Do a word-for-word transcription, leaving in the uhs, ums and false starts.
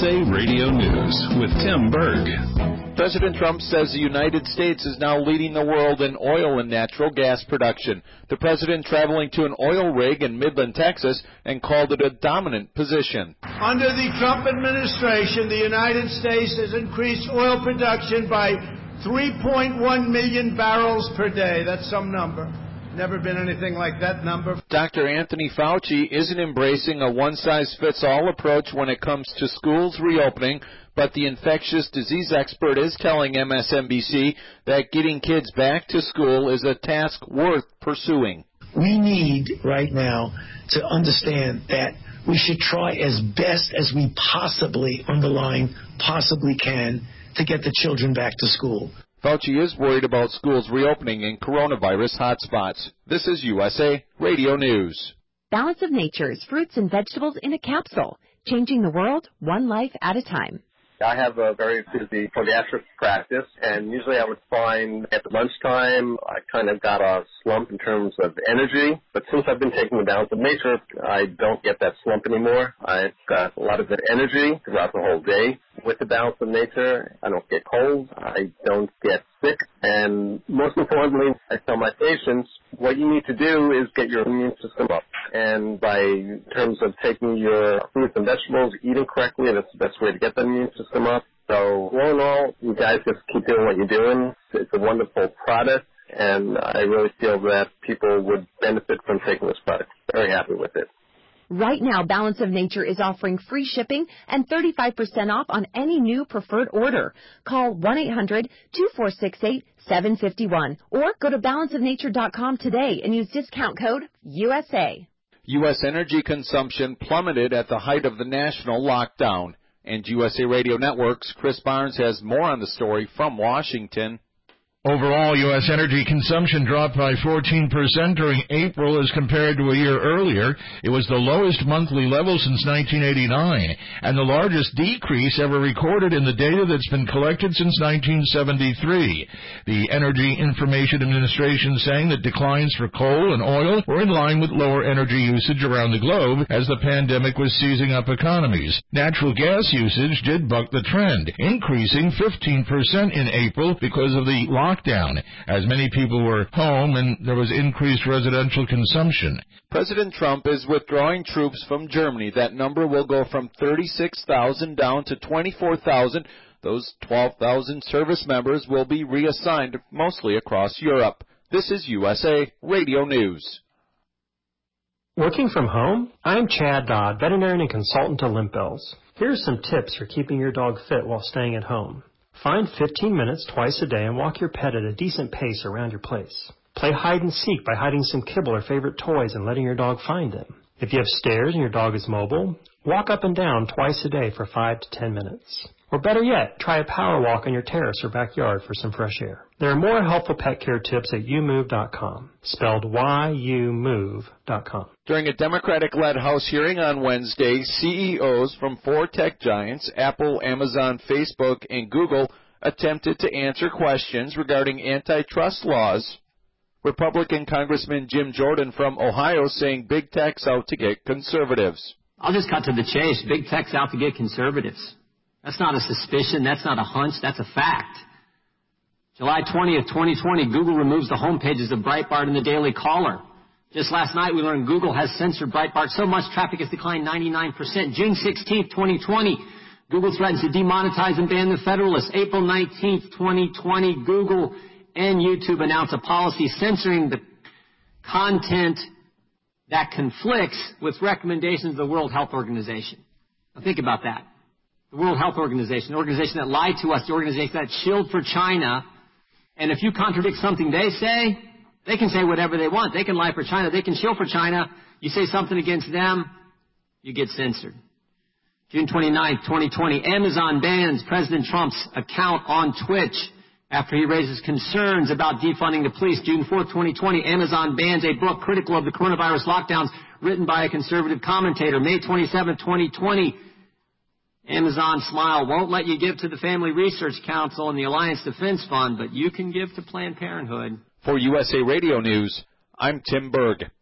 A Radio News with Tim Berg. President Trump says the United States is now leading the world in oil and natural gas production. The president traveling to an oil rig in Midland, Texas, and called it a dominant position. Under the Trump administration, the United States has increased oil production by three point one million barrels per day. That's some number. Never been anything like that number. Doctor Anthony Fauci isn't embracing a one-size-fits-all approach when it comes to schools reopening, but the infectious disease expert is telling M S N B C that getting kids back to school is a task worth pursuing. We need right now to understand that we should try as best as we possibly, underline, possibly can, to get the children back to school. Fauci is worried about schools reopening in coronavirus hotspots. This is U S A Radio News. Balance of Nature's fruits and vegetables in a capsule, changing the world one life at a time. I have a very busy podiatric practice, and usually I would find at lunchtime I kind of got a slump in terms of energy. But since I've been taking the Balance of Nature, I don't get that slump anymore. I've got a lot of good energy throughout the whole day. With the Balance of Nature, I don't get colds, I don't get sick, and most importantly, I tell my patients, what you need to do is get your immune system up. And by in terms of taking your fruits and vegetables, eating correctly, that's the best way to get the immune system up. So all in all, you guys just keep doing what you're doing. It's a wonderful product, and I really feel that people would benefit from taking this product. Very happy with it. Right now, Balance of Nature is offering free shipping and thirty-five percent off on any new preferred order. Call one eight hundred two four six eight seven five one or go to balance of nature dot com today and use discount code U S A. U S energy consumption plummeted at the height of the national lockdown. And U S A Radio Network's Chris Barnes has more on the story from Washington. Overall, U S energy consumption dropped by fourteen percent during April as compared to a year earlier. It was the lowest monthly level since nineteen eighty-nine, and the largest decrease ever recorded in the data that's been collected since nineteen seventy-three. The Energy Information Administration saying that declines for coal and oil were in line with lower energy usage around the globe as the pandemic was seizing up economies. Natural gas usage did buck the trend, increasing fifteen percent in April because of the lockdown. Lockdown, as many people were home and there was increased residential consumption. President Trump is withdrawing troops from Germany. That number will go from thirty-six thousand down to twenty-four thousand. Those twelve thousand service members will be reassigned mostly across Europe. This is U S A Radio News. Working from home? I'm Chad Dodd, veterinarian and consultant to Limp Bills. Here's some tips for keeping your dog fit while staying at home. Find fifteen minutes twice a day and walk your pet at a decent pace around your place. Play hide and seek by hiding some kibble or favorite toys and letting your dog find them. If you have stairs and your dog is mobile, walk up and down twice a day for five to ten minutes. Or better yet, try a power walk on your terrace or backyard for some fresh air. There are more helpful pet care tips at you move dot com, spelled Y U move dot com. During a Democratic-led House hearing on Wednesday, C E Os from four tech giants, Apple, Amazon, Facebook, and Google, attempted to answer questions regarding antitrust laws. Republican Congressman Jim Jordan from Ohio saying big tech's out to get conservatives. I'll just cut to the chase. Big tech's out to get conservatives. That's not a suspicion. That's not a hunch. That's a fact. July twentieth, twenty twenty, Google removes the home pages of Breitbart and the Daily Caller. Just last night, we learned Google has censored Breitbart so much traffic has declined ninety-nine percent. June sixteenth, twenty twenty, Google threatens to demonetize and ban the Federalist. April nineteenth, twenty twenty, Google and YouTube announce a policy censoring the content that conflicts with recommendations of the World Health Organization. Now think about that. The World Health Organization, the organization that lied to us, the organization that shilled for China. And if you contradict something they say, they can say whatever they want. They can lie for China. They can shill for China. You say something against them, you get censored. June twenty-ninth, twenty twenty, Amazon bans President Trump's account on Twitch after he raises concerns about defunding the police. June fourth, twenty twenty, Amazon bans a book critical of the coronavirus lockdowns written by a conservative commentator. May twenty-seventh, twenty twenty, Amazon Smile won't let you give to the Family Research Council and the Alliance Defense Fund, but you can give to Planned Parenthood. For U S A Radio News, I'm Tim Berg.